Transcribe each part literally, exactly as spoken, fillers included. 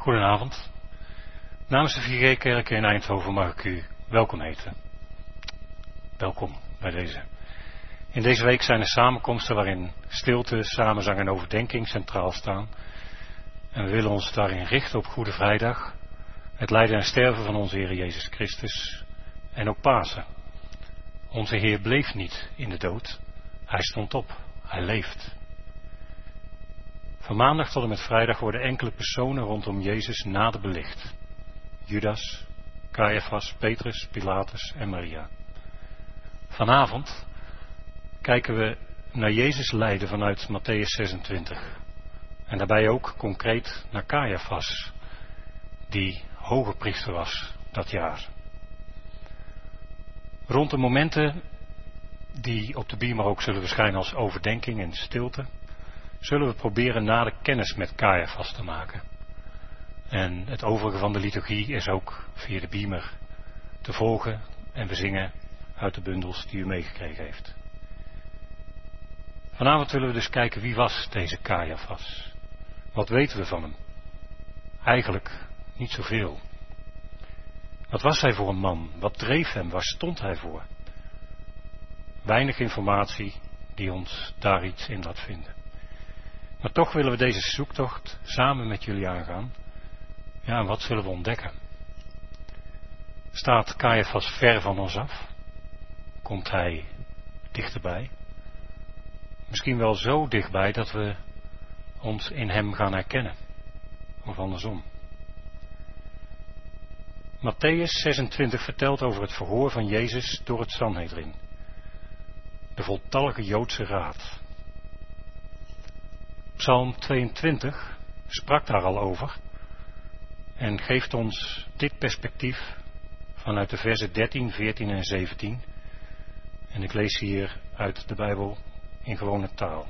Goedenavond. Namens de vier G-kerk in Eindhoven mag ik u welkom heten. Welkom bij deze. In deze week zijn er samenkomsten waarin stilte, samenzang en overdenking centraal staan. En we willen ons daarin richten op Goede Vrijdag, het lijden en sterven van onze Heer Jezus Christus en ook Pasen. Onze Heer bleef niet in de dood, Hij stond op, Hij leeft. Van maandag tot en met vrijdag worden enkele personen rondom Jezus nader belicht. Judas, Caiaphas, Petrus, Pilatus en Maria. Vanavond kijken we naar Jezus lijden vanuit Matthäus zesentwintig. En daarbij ook concreet naar Caiaphas, die hoge priester was dat jaar. Rond de momenten die op de beamer ook zullen verschijnen als overdenking en stilte, zullen we proberen nader kennis met Caiaphas te maken. En het overige van de liturgie is ook via de beamer te volgen en we zingen uit de bundels die u meegekregen heeft. Vanavond willen we dus kijken wie was deze Caiaphas. Wat weten we van hem? Eigenlijk niet zoveel. Wat was hij voor een man? Wat dreef hem? Waar stond hij voor? Weinig informatie die ons daar iets in laat vinden. Maar toch willen we deze zoektocht samen met jullie aangaan. Ja, en wat zullen we ontdekken? Staat Caiaphas ver van ons af? Komt hij dichterbij? Misschien wel zo dichtbij dat we ons in hem gaan herkennen. Of andersom. Matthäus zesentwintig vertelt over het verhoor van Jezus door het Sanhedrin. De voltallige Joodse raad. Psalm tweeëntwintig sprak daar al over en geeft ons dit perspectief vanuit de versen dertien, veertien en zeventien. En ik lees hier uit de Bijbel in gewone taal.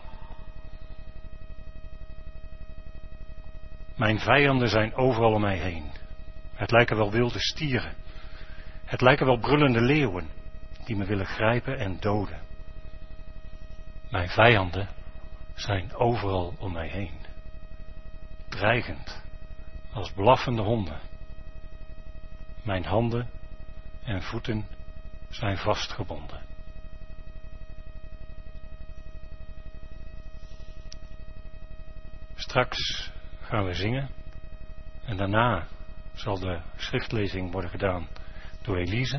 Mijn vijanden zijn overal om mij heen. Het lijken wel wilde stieren. Het lijken wel brullende leeuwen die me willen grijpen en doden. Mijn vijanden zijn overal om mij heen. Dreigend, als blaffende honden. Mijn handen en voeten zijn vastgebonden. Straks gaan we zingen en daarna zal de schriftlezing worden gedaan door Elise.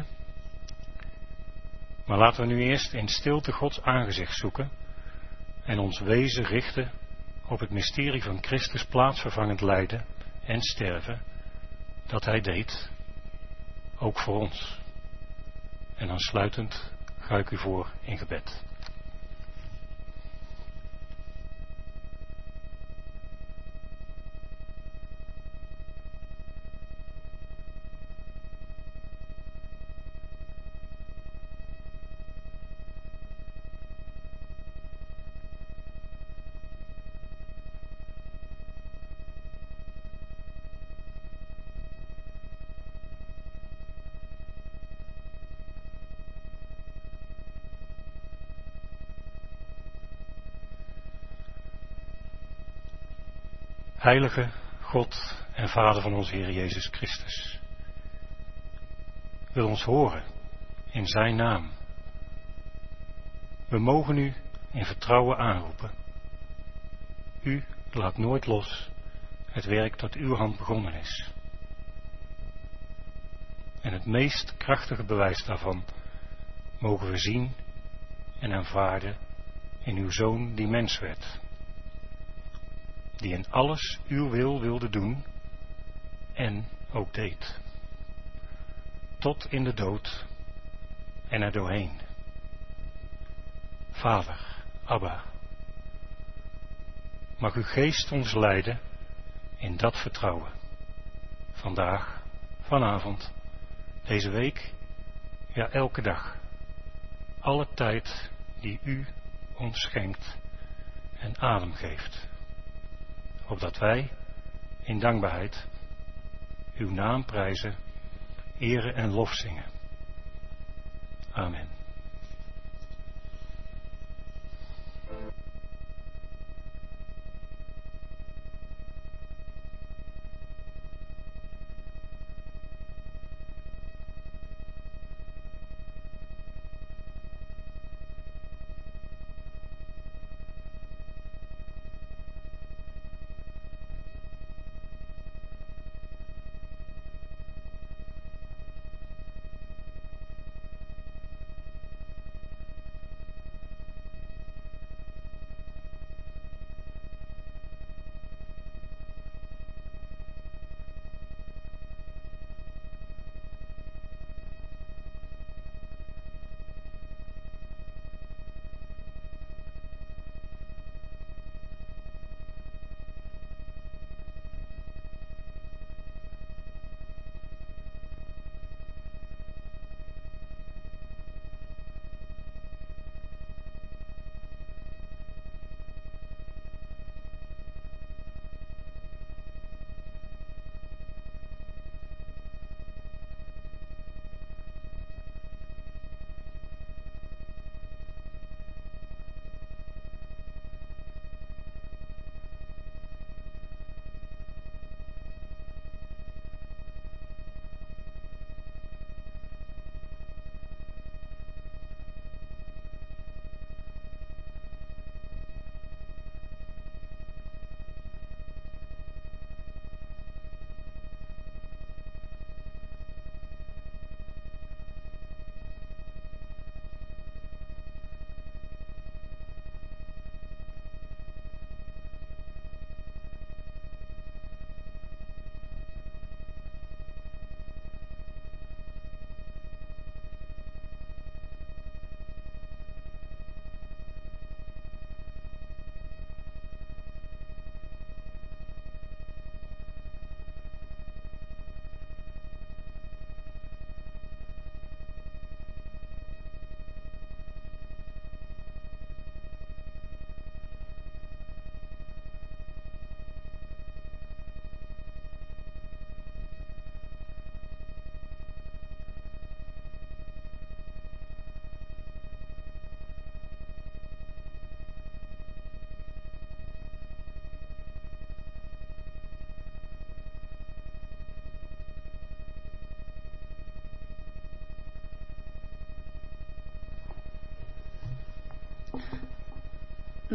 Maar laten we nu eerst in stilte Gods aangezicht zoeken en ons wezen richten op het mysterie van Christus plaatsvervangend lijden en sterven dat Hij deed, ook voor ons. En aansluitend ga ik u voor in gebed. Heilige God en Vader van onze Heer Jezus Christus, wil ons horen in Zijn naam. We mogen u in vertrouwen aanroepen. U laat nooit los het werk dat uw hand begonnen is. En het meest krachtige bewijs daarvan mogen we zien en aanvaarden in uw Zoon die mens werd. Die in alles uw wil wilde doen en ook deed. Tot in de dood en er doorheen. Vader, Abba, mag uw geest ons leiden in dat vertrouwen. Vandaag, vanavond, deze week, ja elke dag. Alle tijd die u ons schenkt en adem geeft. Opdat wij in dankbaarheid uw naam prijzen, eren en lof zingen. Amen.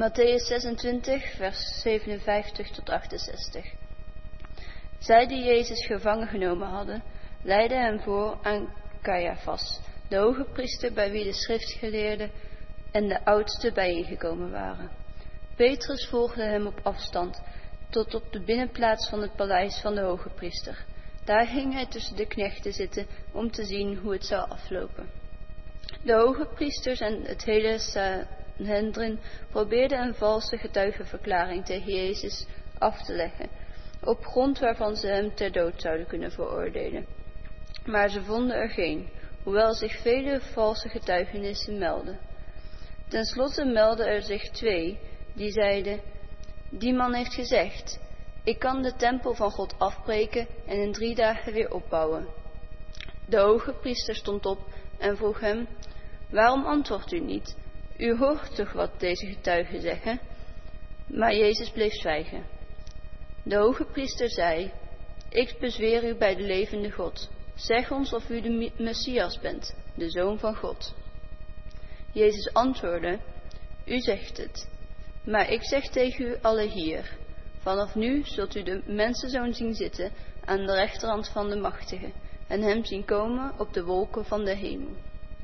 Mattheüs zesentwintig, vers zevenenvijftig tot achtenzestig. Zij die Jezus gevangen genomen hadden, leidden hem voor aan Caiaphas, de hoge priester bij wie de schriftgeleerden en de oudsten bijeengekomen waren. Petrus volgde hem op afstand, tot op de binnenplaats van het paleis van de hoge priester. Daar ging hij tussen de knechten zitten om te zien hoe het zou aflopen. De hoge priesters en het hele Sanhedrin probeerden een valse getuigenverklaring tegen Jezus af te leggen, op grond waarvan ze hem ter dood zouden kunnen veroordelen. Maar ze vonden er geen, hoewel zich vele valse getuigenissen meldden. Ten slotte meldden er zich twee, die zeiden: die man heeft gezegd, ik kan de tempel van God afbreken en in drie dagen weer opbouwen. De hoge priester stond op en vroeg hem: waarom antwoordt u niet? U hoort toch wat deze getuigen zeggen? Maar Jezus bleef zwijgen. De hoge priester zei: ik bezweer u bij de levende God. Zeg ons of u de Messias bent, de Zoon van God. Jezus antwoordde: u zegt het. Maar ik zeg tegen u allen hier: vanaf nu zult u de mensenzoon zien zitten aan de rechterhand van de machtige en hem zien komen op de wolken van de hemel.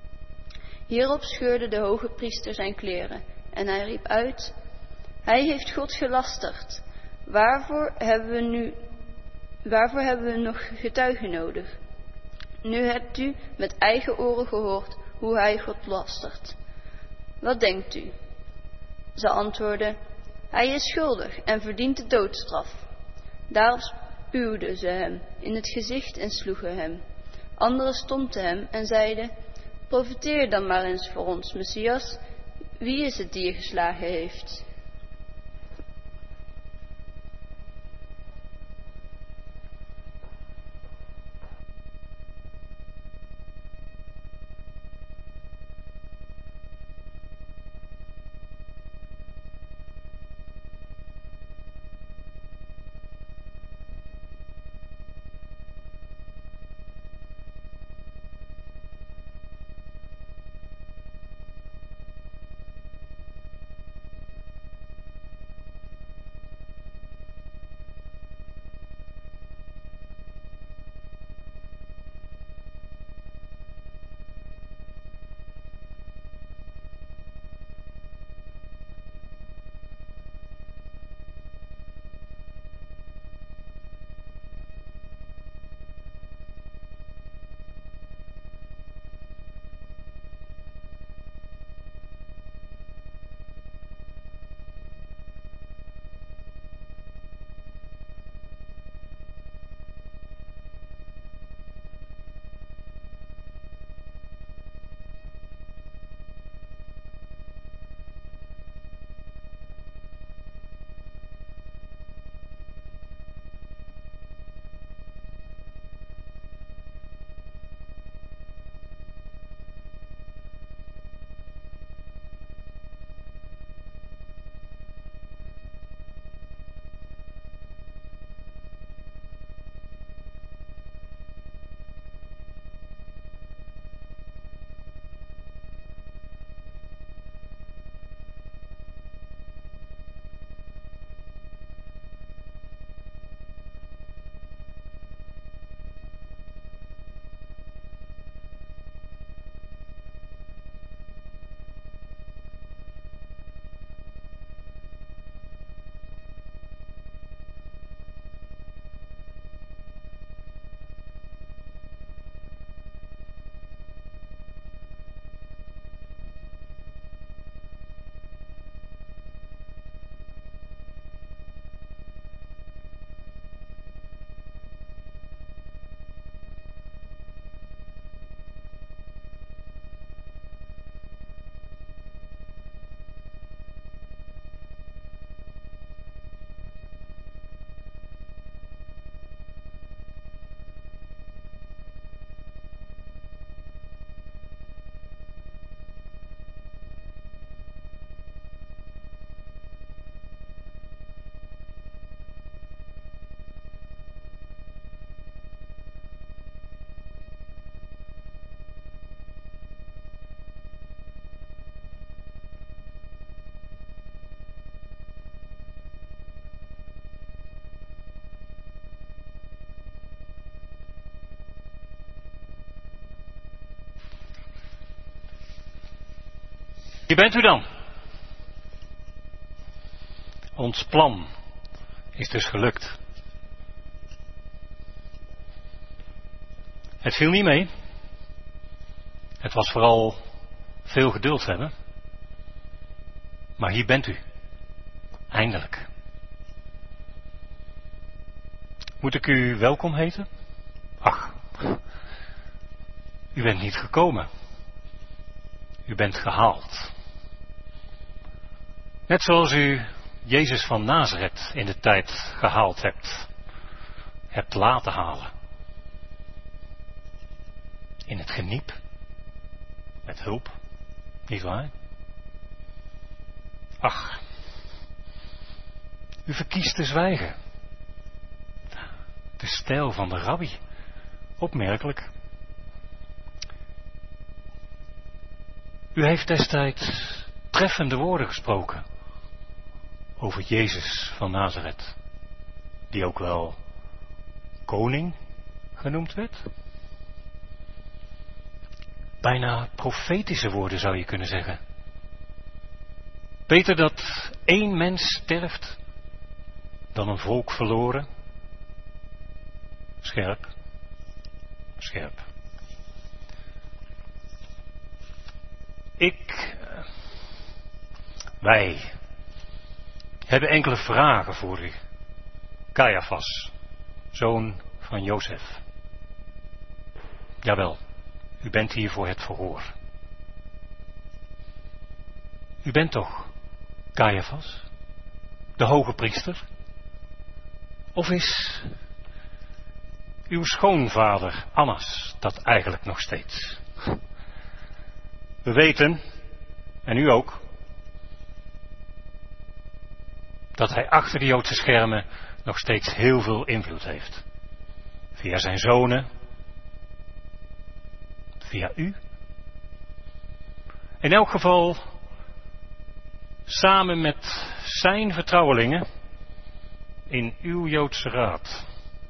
Hierop scheurde de hoge priester zijn kleren en hij riep uit: hij heeft God gelasterd. Waarvoor hebben we nu, waarvoor hebben we nog getuigen nodig? Nu hebt u met eigen oren gehoord hoe hij God lastert. Wat denkt u? Ze antwoordden: hij is schuldig en verdient de doodstraf. Daarop spuwden ze hem in het gezicht en sloegen hem. Anderen stompten hem en zeiden: profeteer dan maar eens voor ons, Messias. Wie is het die je geslagen heeft? Hier bent u dan. Ons plan is dus gelukt. Het viel niet mee. Het was vooral veel geduld hebben. Maar hier bent u. Eindelijk. Moet ik u welkom heten? Ach, u bent niet gekomen. U bent gehaald. Net zoals u Jezus van Nazareth in de tijd gehaald hebt. Hebt laten halen. In het geniep. Met hulp. Niet waar? Ach. U verkiest te zwijgen. De stijl van de rabbi. Opmerkelijk. U heeft destijds treffende woorden gesproken over Jezus van Nazareth, die ook wel koning genoemd werd. Bijna profetische woorden zou je kunnen zeggen. Beter dat één mens sterft dan een volk verloren. Scherp, scherp. Ik, wij, hebben enkele vragen voor u. Caiaphas, zoon van Jozef. Jawel, u bent hier voor het verhoor. U bent toch Caiaphas, de hoge priester? Of is uw schoonvader Annas dat eigenlijk nog steeds? We weten, en u ook, dat hij achter de Joodse schermen nog steeds heel veel invloed heeft. Via zijn zonen, via u. In elk geval, samen met zijn vertrouwelingen in uw Joodse raad.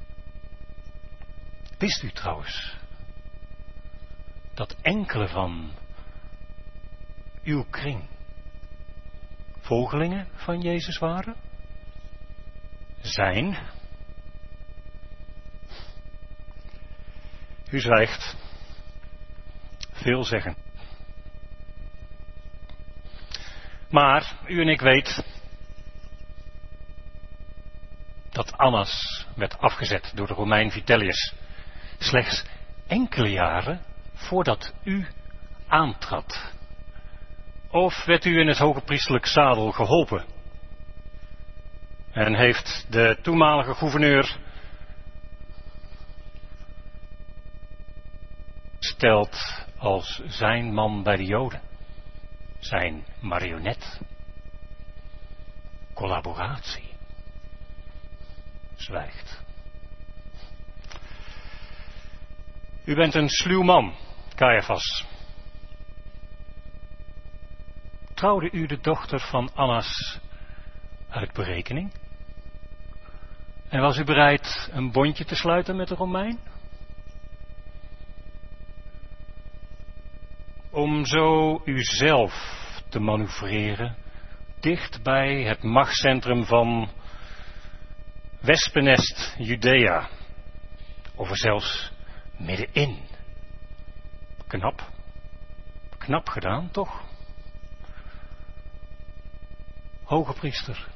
Wist u trouwens dat enkele van uw kring volgelingen van Jezus waren? Zijn? U zwijgt. Veel zeggen. Maar u en ik weet dat Annas werd afgezet door de Romein Vitellius slechts enkele jaren voordat u aantrad. Of werd u in het hoge priestelijk zadel geholpen? En heeft de toenmalige gouverneur gesteld als zijn man bij de Joden? Zijn marionet? Collaboratie? Zwijgt. U bent een sluw man, Caiaphas. Trouwde u de dochter van Annas uit berekening? En was u bereid een bondje te sluiten met de Romein? Om zo uzelf te manoeuvreren dicht bij het machtscentrum van Wespennest, Judea, of er zelfs middenin. Knap, knap gedaan, toch? Hoge priester,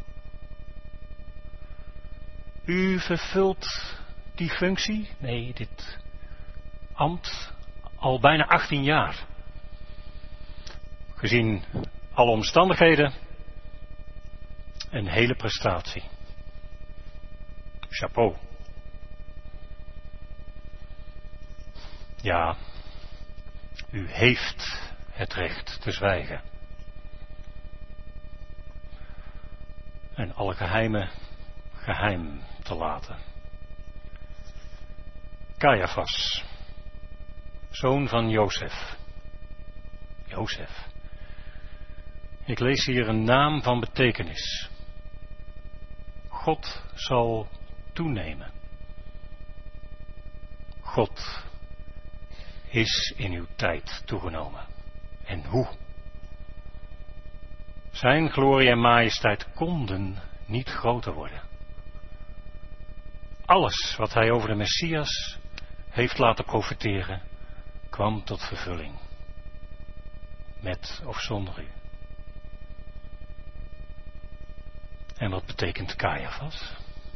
u vervult die functie, nee, dit ambt, al bijna achttien jaar. Gezien alle omstandigheden, een hele prestatie. Chapeau. Ja, u heeft het recht te zwijgen. En alle geheimen geheim te laten. Caiaphas, zoon van Jozef. Jozef. Ik lees hier een naam van betekenis. God zal toenemen. God is in uw tijd toegenomen. En hoe? Zijn glorie en majesteit konden niet groter worden. Alles wat hij over de Messias heeft laten profeteren, kwam tot vervulling. Met of zonder u. En wat betekent Caiaphas?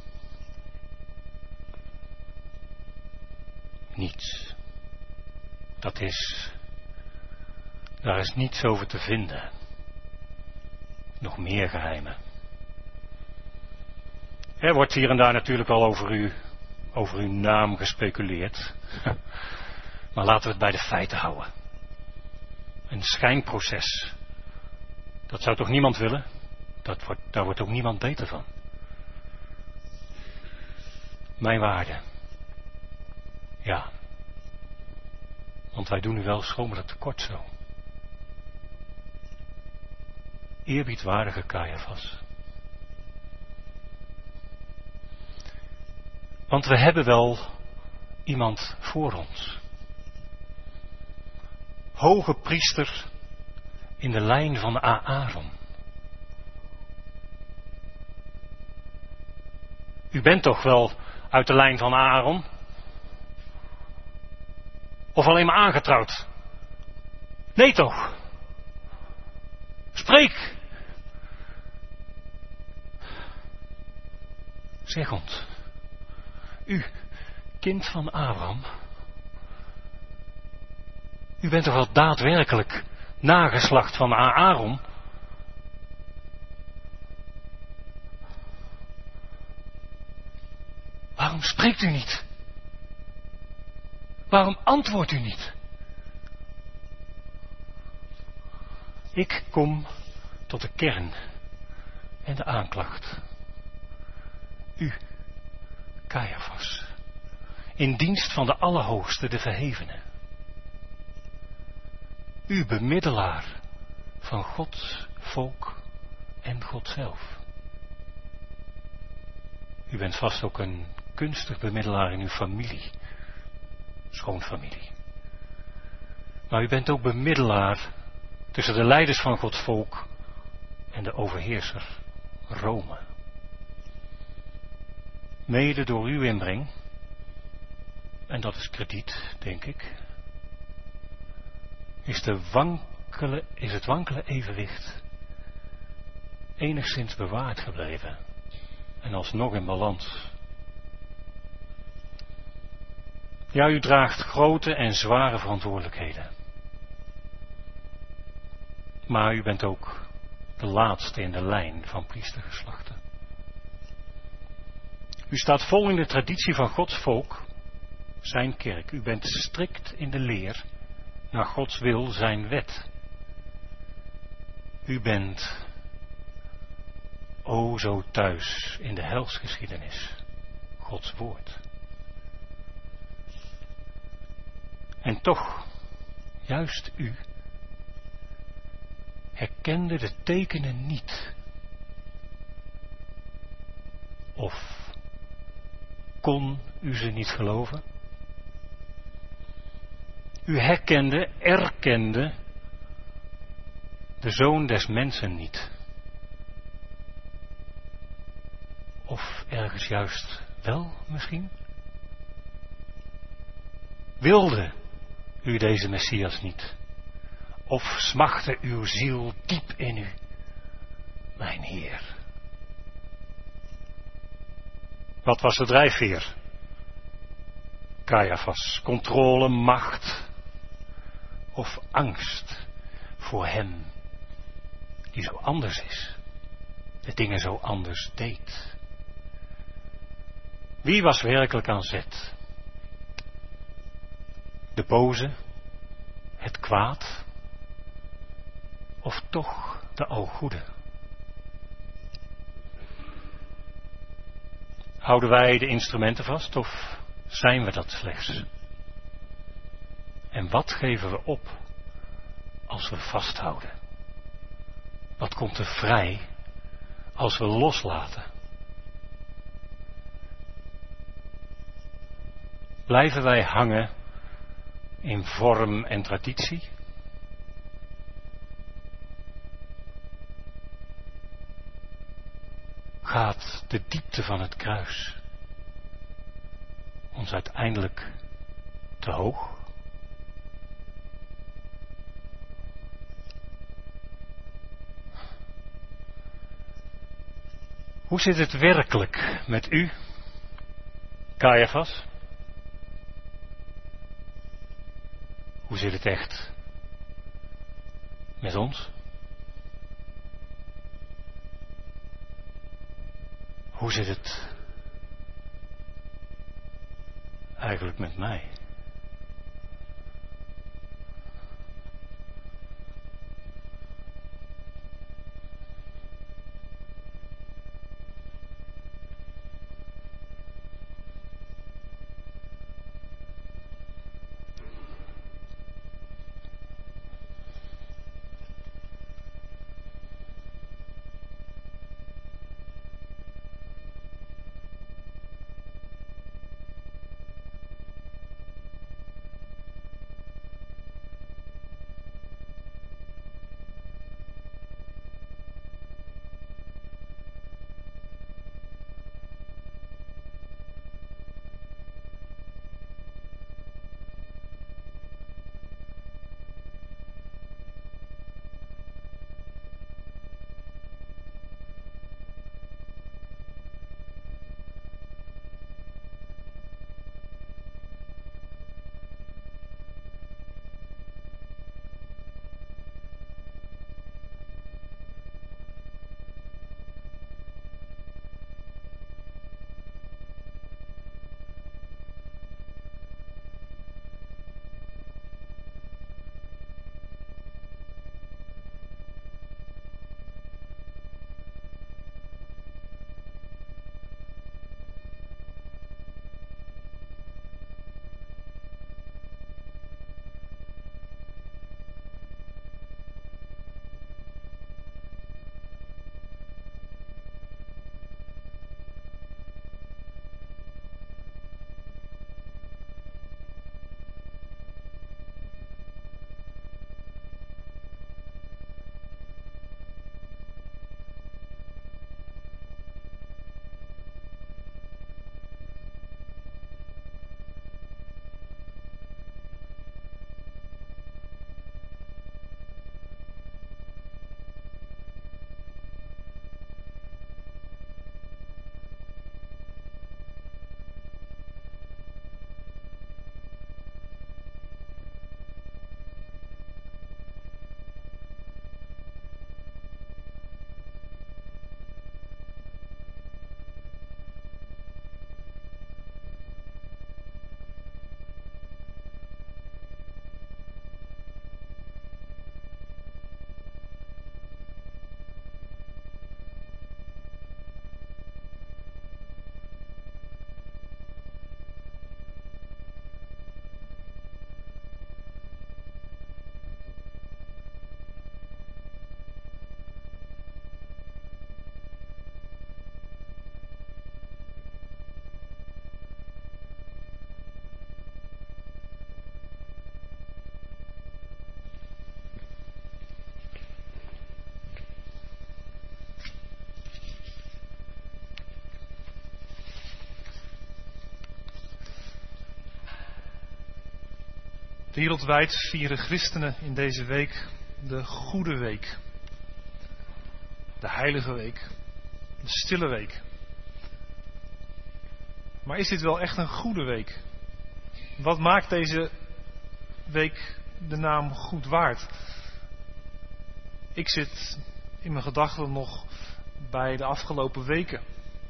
Niets. Dat is, daar is niets over te vinden. Nog meer geheimen. Er wordt hier en daar natuurlijk al over u, over uw naam gespeculeerd. Maar laten we het bij de feiten houden. Een schijnproces. Dat zou toch niemand willen? Dat wordt, daar wordt ook niemand beter van. Mijn waarde. Ja. Want wij doen u wel schromelijk tekort zo. Eerbiedwaardige Caiaphas. Want we hebben wel iemand voor ons. Hoge priester in de lijn van Aaron. U bent toch wel uit de lijn van Aaron? Of alleen maar aangetrouwd? Nee toch? Spreek! Zeg ons. U, kind van Abraham. U bent toch wel daadwerkelijk nageslacht van Aaron? Waarom spreekt u niet? Waarom antwoordt u niet? Ik kom tot de kern en de aanklacht. U, Caiaphas, in dienst van de Allerhoogste, de Verhevene. U bemiddelaar van Gods volk en God zelf. U bent vast ook een kunstig bemiddelaar in uw familie, schoonfamilie. Maar u bent ook bemiddelaar tussen de leiders van Gods volk en de overheerser, Rome. Mede door uw inbreng, en dat is krediet, denk ik, is, de wankele, is het wankele evenwicht enigszins bewaard gebleven en alsnog in balans. Ja, u draagt grote en zware verantwoordelijkheden. Maar u bent ook de laatste in de lijn van priestergeslachten. U staat vol in de traditie van Gods volk, zijn kerk. U bent strikt in de leer naar Gods wil, zijn wet. U bent o zo thuis in de helsgeschiedenis, Gods woord. En toch, juist u, herkende de tekenen niet. Of kon u ze niet geloven? U herkende, erkende de Zoon des Mensen niet. Of ergens juist wel misschien? Wilde u deze Messias niet? Of smachtte uw ziel diep in u, mijn Heer? Wat was de drijfveer? Caiaphas, controle, macht of angst voor hem die zo anders is, de dingen zo anders deed? Wie was werkelijk aan zet? De boze, het kwaad, of toch de algoede? Houden wij de instrumenten vast of zijn we dat slechts? En wat geven we op als we vasthouden? Wat komt er vrij als we loslaten? Blijven wij hangen in vorm en traditie? de diepte van het kruis ons uiteindelijk te hoog? Hoe zit het werkelijk met u, Caiaphas? Hoe zit het echt met ons? Hoe zit het eigenlijk met mij? Wereldwijd vieren christenen in deze week de Goede Week. De Heilige Week. De Stille Week. Maar is dit wel echt een goede week? Wat maakt deze week de naam goed waard? Ik zit in mijn gedachten nog bij de afgelopen weken.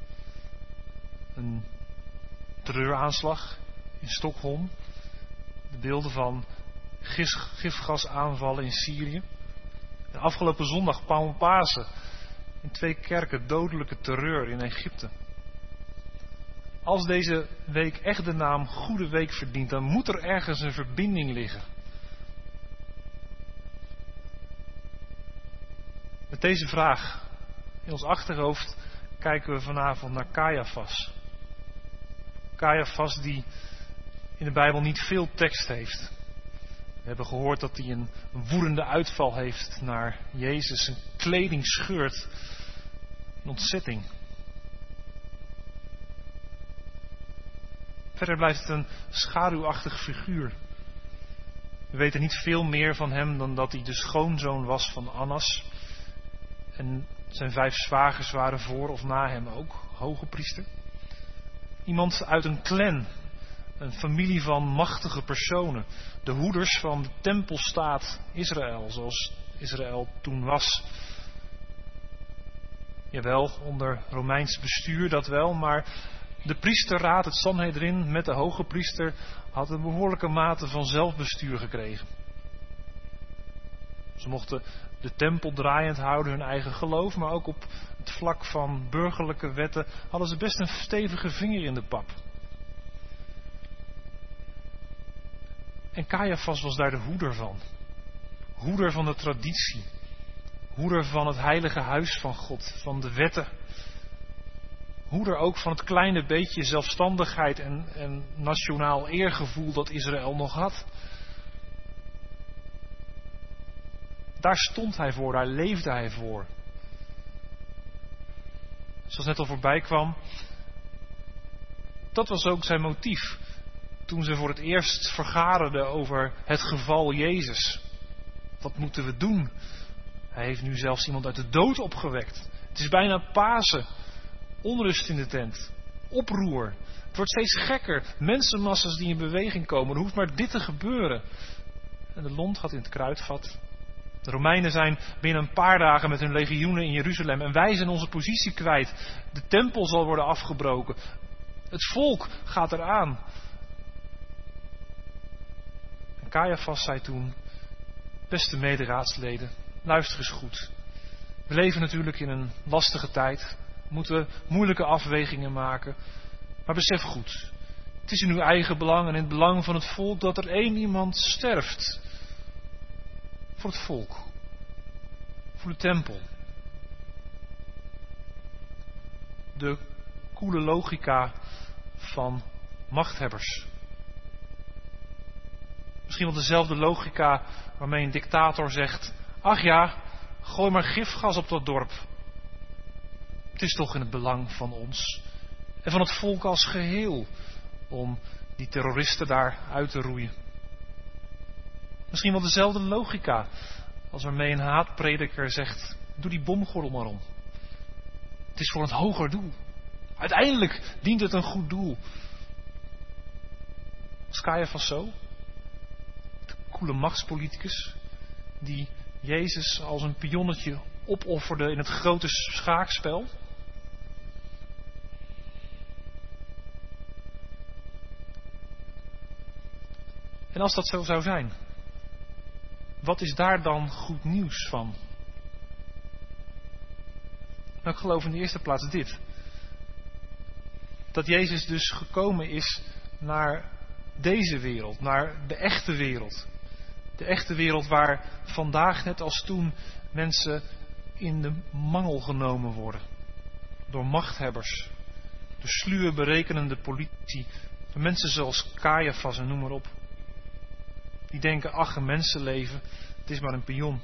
Een terreuraanslag in Stockholm. De beelden van gif, gifgasaanvallen in Syrië. En afgelopen zondag Pasen. In twee kerken dodelijke terreur in Egypte. Als deze week echt de naam Goede Week verdient, dan moet er ergens een verbinding liggen. Met deze vraag in ons achterhoofd kijken we vanavond naar Caiaphas. Caiaphas die in de Bijbel niet veel tekst heeft. We hebben gehoord dat hij een woedende uitval heeft naar Jezus. Zijn kleding scheurt in ontzetting. Verder blijft het een schaduwachtig figuur. We weten niet veel meer van hem dan dat hij de schoonzoon was van Annas. En zijn vijf zwagers waren voor of na hem ook hoge priester. Iemand uit een clan, een familie van machtige personen. De hoeders van de tempelstaat Israël, zoals Israël toen was. Jawel, onder Romeins bestuur dat wel, maar de priesterraad, het Sanhedrin met de hoge priester, had een behoorlijke mate van zelfbestuur gekregen. Ze mochten de tempel draaiend houden, hun eigen geloof, maar ook op het vlak van burgerlijke wetten hadden ze best een stevige vinger in de pap. En Caiaphas was daar de hoeder van. Hoeder van de traditie. Hoeder van het heilige huis van God, van de wetten. Hoeder ook van het kleine beetje zelfstandigheid en, en nationaal eergevoel dat Israël nog had. Daar stond hij voor, daar leefde hij voor. Zoals net al voorbij kwam, dat was ook zijn motief toen ze voor het eerst vergaderden over het geval Jezus. Wat moeten we doen? Hij heeft nu zelfs iemand uit de dood opgewekt. Het is bijna Pasen. Onrust in de tent. Oproer. Het wordt steeds gekker. Mensenmassa's die in beweging komen. Er hoeft maar dit te gebeuren. En de lont gaat in het kruidvat. De Romeinen zijn binnen een paar dagen met hun legioenen in Jeruzalem. En wij zijn onze positie kwijt. De tempel zal worden afgebroken. Het volk gaat eraan. En Caiaphas zei toen: beste mederaadsleden, luister eens goed. We leven natuurlijk in een lastige tijd. We moeten moeilijke afwegingen maken. Maar besef goed, het is in uw eigen belang en in het belang van het volk dat er één iemand sterft. Voor het volk. Voor de tempel. De koele logica van machthebbers. Misschien wel dezelfde logica waarmee een dictator zegt: ach ja, gooi maar gifgas op dat dorp. Het is toch in het belang van ons en van het volk als geheel om die terroristen daar uit te roeien. Misschien wel dezelfde logica als waarmee een haatprediker zegt: doe die bomgordel maar om. Het is voor een hoger doel. Uiteindelijk dient het een goed doel. Was Caiaphas zo? De koele machtspoliticus die Jezus als een pionnetje opofferde in het grote schaakspel? En als dat zo zou zijn, wat is daar dan goed nieuws van? Nou, ik geloof in de eerste plaats dit. Dat Jezus dus gekomen is naar deze wereld, naar de echte wereld. De echte wereld waar vandaag net als toen mensen in de mangel genomen worden. Door machthebbers, door sluwe berekenende politici, door mensen zoals Caiaphas en noem maar op. Die denken: ach, een mensenleven, het is maar een pion.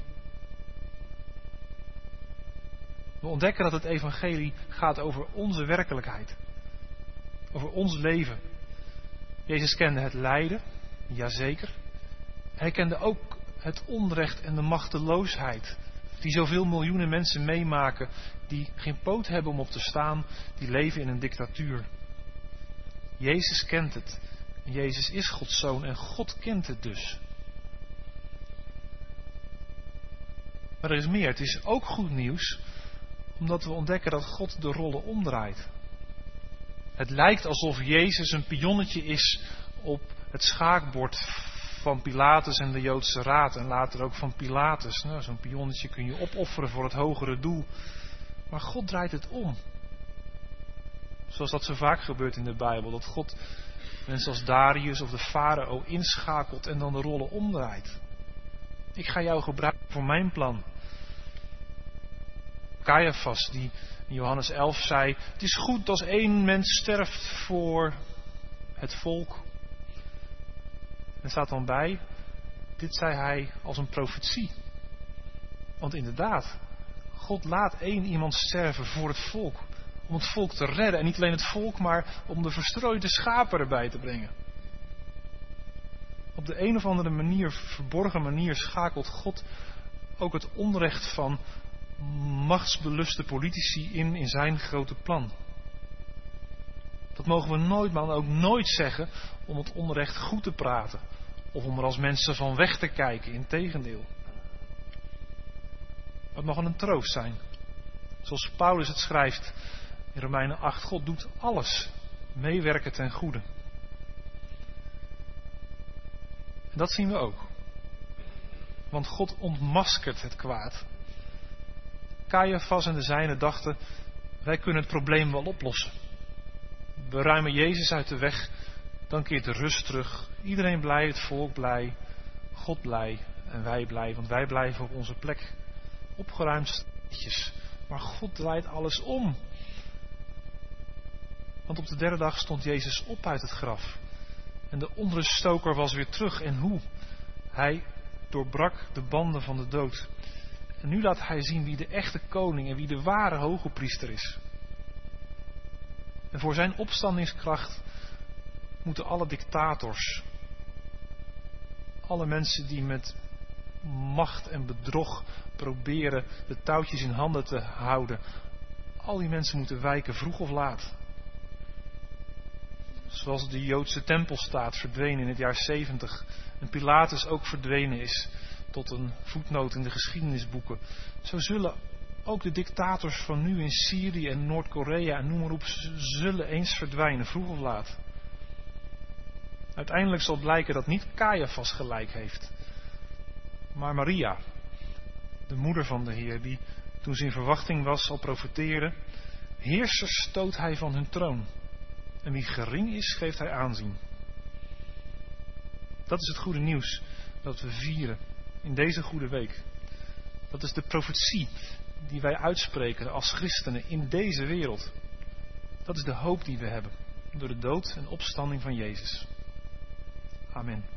We ontdekken dat het evangelie gaat over onze werkelijkheid. Over ons leven. Jezus kende het lijden, jazeker. Hij kende ook het onrecht en de machteloosheid die zoveel miljoenen mensen meemaken, die geen poot hebben om op te staan, die leven in een dictatuur. Jezus kent het. En Jezus is Gods Zoon en God kent het dus. Maar er is meer. Het is ook goed nieuws, omdat we ontdekken dat God de rollen omdraait. Het lijkt alsof Jezus een pionnetje is op het schaakbord van Pilatus en de Joodse Raad. En later ook van Pilatus. Nou, zo'n pionnetje kun je opofferen voor het hogere doel. Maar God draait het om. Zoals dat zo vaak gebeurt in de Bijbel. Dat God mensen als Darius of de farao inschakelt en dan de rollen omdraait. Ik ga jou gebruiken voor mijn plan. Caiaphas, die in Johannes elf zei: het is goed als één mens sterft voor het volk. Er staat dan bij: dit zei hij als een profetie. Want inderdaad, God laat één iemand sterven voor het volk. om het volk te redden. En niet alleen het volk, maar om de verstrooide schapen erbij te brengen. Op de een of andere manier, verborgen manier, schakelt God ook het onrecht van machtsbeluste politici in in zijn grote plan. Dat mogen we nooit, maar ook nooit zeggen om het onrecht goed te praten. Of om er als mensen van weg te kijken, integendeel. Het mag een troost zijn. Zoals Paulus het schrijft in Romeinen acht. God doet alles meewerken ten goede. En dat zien we ook. Want God ontmaskert het kwaad. Caiaphas en de zijnen dachten, wij kunnen het probleem wel oplossen. We ruimen Jezus uit de weg, dan keert de rust terug. Iedereen blij, het volk blij, God blij en wij blij, want wij blijven op onze plek. Opgeruimd stilletjes. Maar God draait alles om. Want op de derde dag stond Jezus op uit het graf. En de onruststoker was weer terug. En hoe? Hij doorbrak de banden van de dood. En nu laat hij zien wie de echte koning en wie de ware hoge priester is. En voor zijn opstandingskracht moeten alle dictators, alle mensen die met macht en bedrog proberen de touwtjes in handen te houden, al die mensen moeten wijken, vroeg of laat. Zoals de Joodse tempelstaat verdween in het jaar zeventig en Pilatus ook verdwenen is tot een voetnoot in de geschiedenisboeken. Zo zullen ook de dictators van nu in Syrië en Noord-Korea en noem maar op, zullen eens verdwijnen, vroeg of laat. Uiteindelijk zal blijken dat niet Caiaphas gelijk heeft, maar Maria, de moeder van de Heer, die toen ze in verwachting was al profeteerde, heersers stoot hij van hun troon. En wie gering is, geeft hij aanzien. Dat is het goede nieuws dat we vieren in deze goede week. Dat is de profetie die wij uitspreken als christenen in deze wereld. Dat is de hoop die we hebben door de dood en opstanding van Jezus. Amen.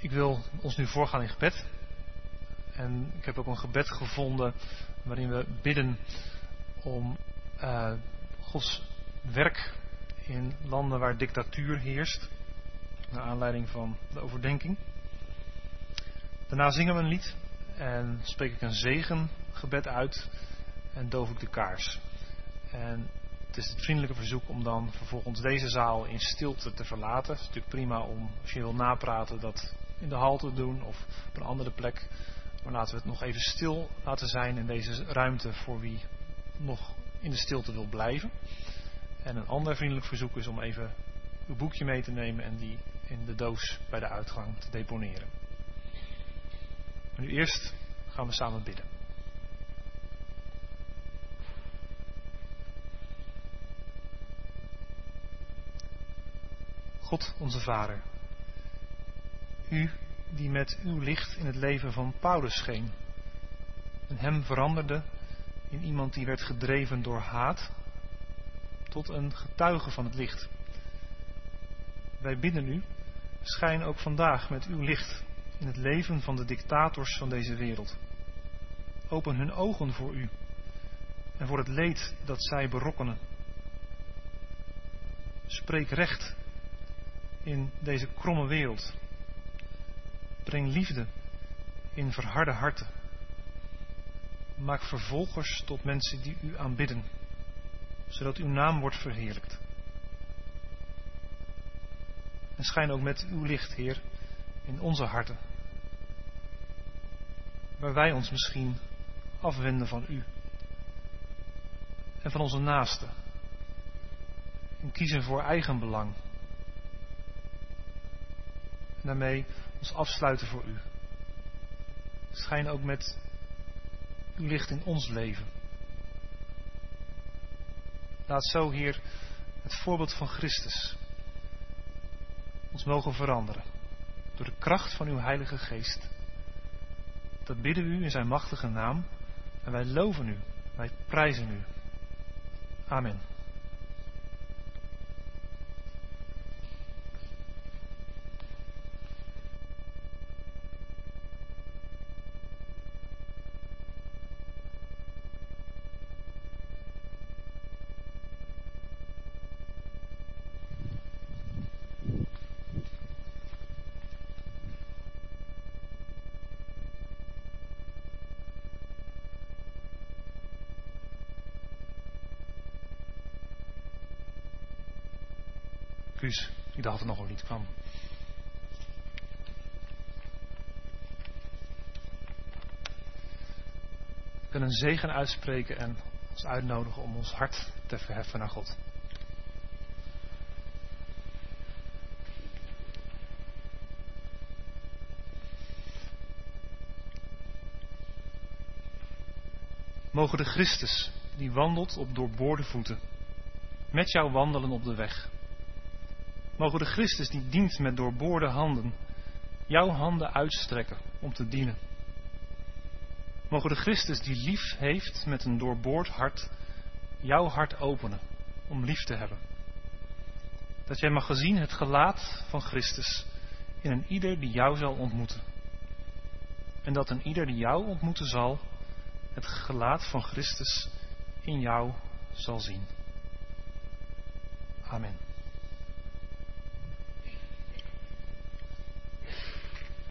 Ik wil ons nu voorgaan in gebed. En ik heb ook een gebed gevonden waarin we bidden om uh, Gods werk in landen waar dictatuur heerst. Naar aanleiding van de overdenking. Daarna zingen we een lied en spreek ik een zegengebed uit en doof ik de kaars. En het is het vriendelijke verzoek om dan vervolgens deze zaal in stilte te verlaten. Het is natuurlijk prima om, als je wil napraten, dat in de hal te doen of op een andere plek. Maar laten we het nog even stil laten zijn in deze ruimte voor wie nog in de stilte wil blijven. En een ander vriendelijk verzoek is om even uw boekje mee te nemen en die in de doos bij de uitgang te deponeren. Maar nu eerst gaan we samen bidden. God, onze Vader, U die met uw licht in het leven van Paulus scheen en hem veranderde in iemand die werd gedreven door haat tot een getuige van het licht. Wij bidden u, schijn ook vandaag met uw licht in het leven van de dictators van deze wereld. Open hun ogen voor u en voor het leed dat zij berokkenen. Spreek recht in deze kromme wereld. Breng liefde in verharde harten. Maak vervolgers tot mensen die u aanbidden, zodat uw naam wordt verheerlijkt. En schijn ook met uw licht, Heer, in onze harten, waar wij ons misschien afwenden van u en van onze naasten en kiezen voor eigen belang en daarmee ons afsluiten voor u. Schijn ook met uw licht in ons leven. Laat zo, Heer, het voorbeeld van Christus ons mogen veranderen door de kracht van uw Heilige Geest. Dat bidden we u in zijn machtige naam en wij loven u, wij prijzen u. Amen. Guus, ik dacht dat er nog een lied kwam. We kunnen een zegen uitspreken en ons uitnodigen om ons hart te verheffen naar God. Mogen de Christus, die wandelt op doorboorde voeten, met jou wandelen op de weg. Mogen de Christus die dient met doorboorde handen, jouw handen uitstrekken om te dienen. Mogen de Christus die lief heeft met een doorboord hart, jouw hart openen om lief te hebben. Dat jij mag gezien het gelaat van Christus in een ieder die jou zal ontmoeten. En dat een ieder die jou ontmoeten zal, het gelaat van Christus in jou zal zien. Amen.